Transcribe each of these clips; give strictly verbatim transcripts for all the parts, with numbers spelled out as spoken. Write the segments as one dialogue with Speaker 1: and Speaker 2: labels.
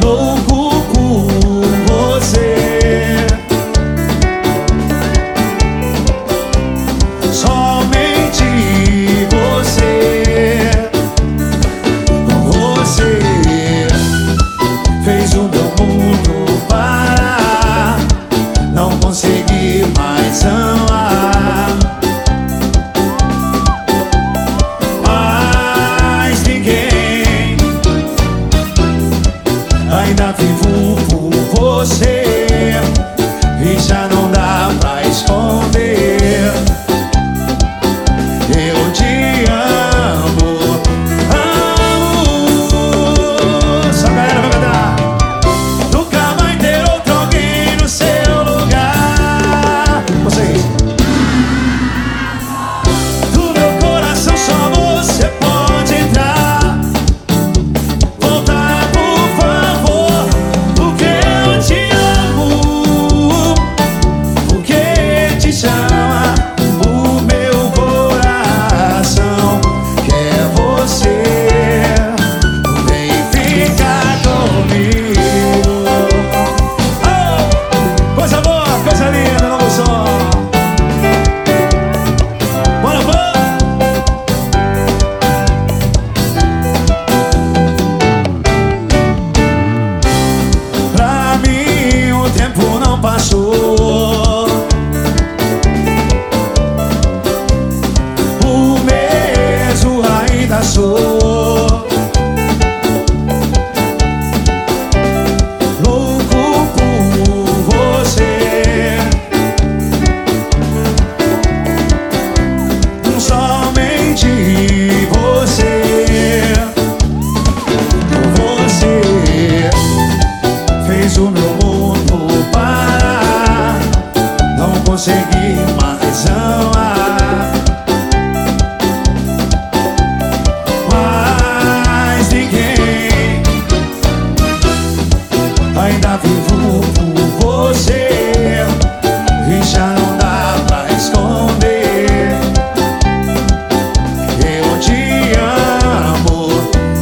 Speaker 1: louco por você. Somente você. Você fez o meu mundo parar, não consegui mais amar. Mas ninguém, ainda vivo por você, e já não dá pra esconder. Eu te amo, amo. Essa galera vai cantar. Nunca vai ter outro alguém no seu lugar. Vocês. Do meu coração só você pode entrar. Volta, por favor, porque eu te amo, porque te chama o meu coração, quer você. Vem ficar comigo. Oh, coisa boa, coisa linda, novo som. Bora, bora. Pra mim o tempo não passou, o mesmo ainda sou. Louco por você. Somente você. Você fez o meu mundo parar, não consegui mais amar. Mas ninguém, ainda vivo por você, e já não dá pra esconder. Eu te amo,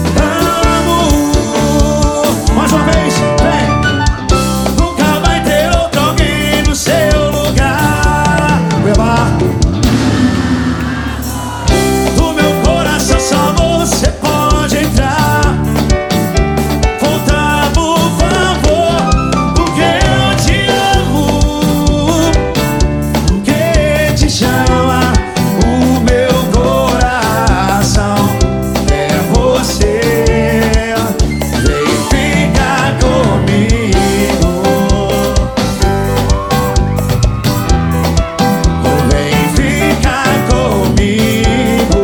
Speaker 1: amo. Mais uma vez, vem. Nunca vai ter outro alguém no seu lugar. Beba. Do meu coração só você pode entrar. Volta, por favor, porque eu te amo, porque te chama o meu coração, é você. Vem ficar comigo. Vem ficar comigo.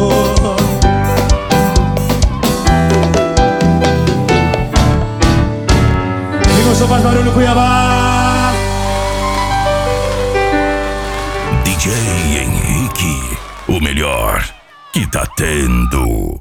Speaker 1: Quem gostou faz barulho, Cuiabá.
Speaker 2: D J Henrique, o melhor que tá tendo.